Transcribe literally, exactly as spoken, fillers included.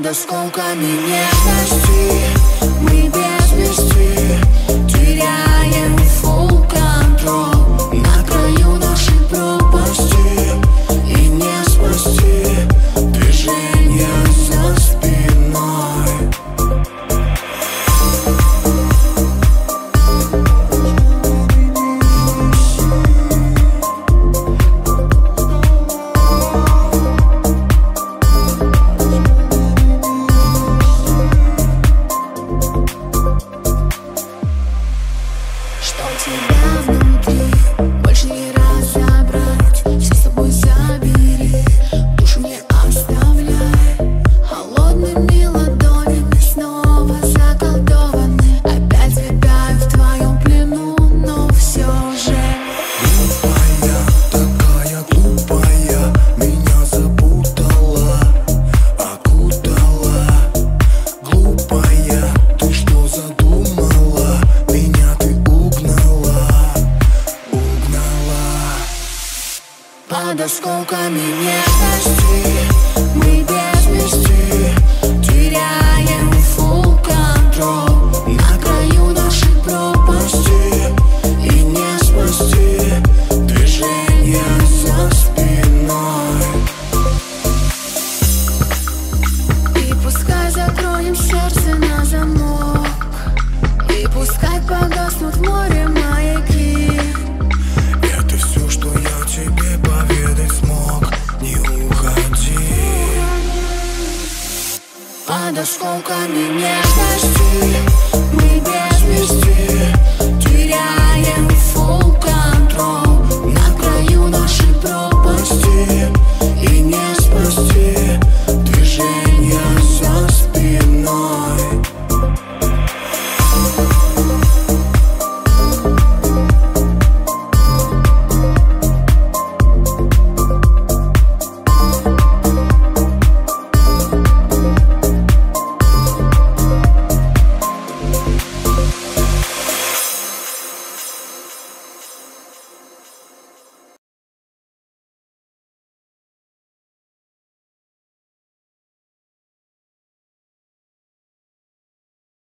Под осколками нежности мы без вести теряем full control. На краю нашей пропасти и не спасти движение за спиной. Что у тебя внутри, больше не разобрать. Все с собой забери, душу не оставляй. Холодными ладонями снова заколдованы. Опять витаю в твоем плену, но все же глупая, такая глупая, меня запутала, окутала. Глупая, ты что задумала? Меня ты угнала, угнала. под осколками нежности мы без вести теряем full control. На краю нашей пропасти и не спасти движение за спиной. И пускай закроем сердце на замок, и пускай погаснут в море маяки. Это все, что я тебе поведать смог. Не уходи. Под осколками нежности